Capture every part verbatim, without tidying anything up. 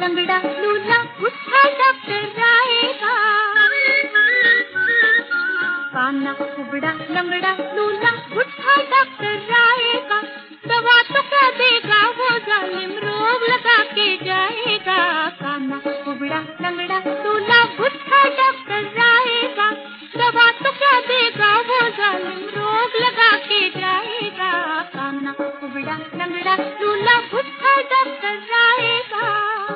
लंगड़ा लूला उठा डॉक्टर राय का। काना कुबड़ा लंगड़ा लूला उठा डॉक्टर राय का। दवा तो क्या देगा वो जालिम, रोग लगा के जाएगा। काना कुबड़ा लंगड़ा लूला उठा डॉक्टर राय का। दवा तो क्या देगा वो जालिम, रोग लगा के जाएगा। काना कुबड़ा लंगड़ा लूला उठा डॉक्टर राय का।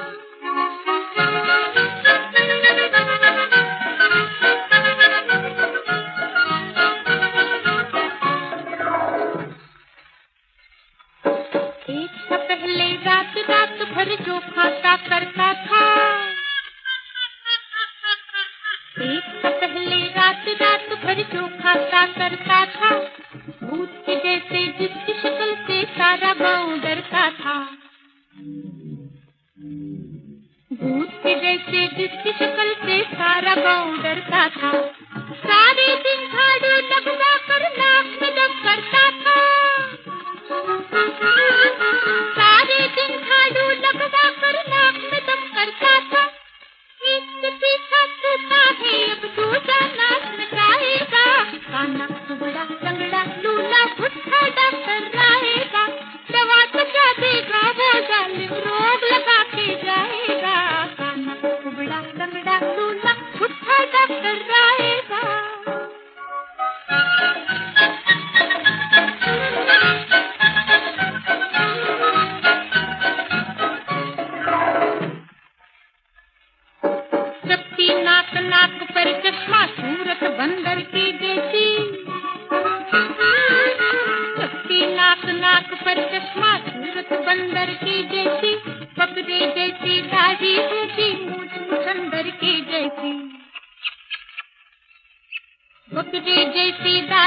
एक सा पहले रात रात भर जो खाता करता था। एक सा पहले रात रात भर जो खाता करता था। भूत के जैसे जिसकी शक्ल से सारा गांव डरता था। भूत के जैसे जिसकी शक्ल से सारा गांव डरता था। सारे दिन झाड़ू लगवा कर नाक में दम करता था। सारे दिन झाड़ू लगवा कर नाक में दम करता था। इससे पीछा छूटा है अब दूसरा नाच नचाएगा। काना कुबड़ा लंगड़ा लूला उठा डॉक्टर रायगा। दवा तो क्या देगा वो जालिम, रोग लगा के जाएगा। काना कुबड़ा लंगड़ा लूला उठा डॉक्टर रायगा। नाक नाक पर चश्मा, सूरत बंदर की जैसी। सबकी नाक नाक पर चश्मा, सूरत बंदर की जैसी। बकरे जैसी दाढ़ी ऊंची, मूछ मुछंदर की जैसी। बकरे जैसी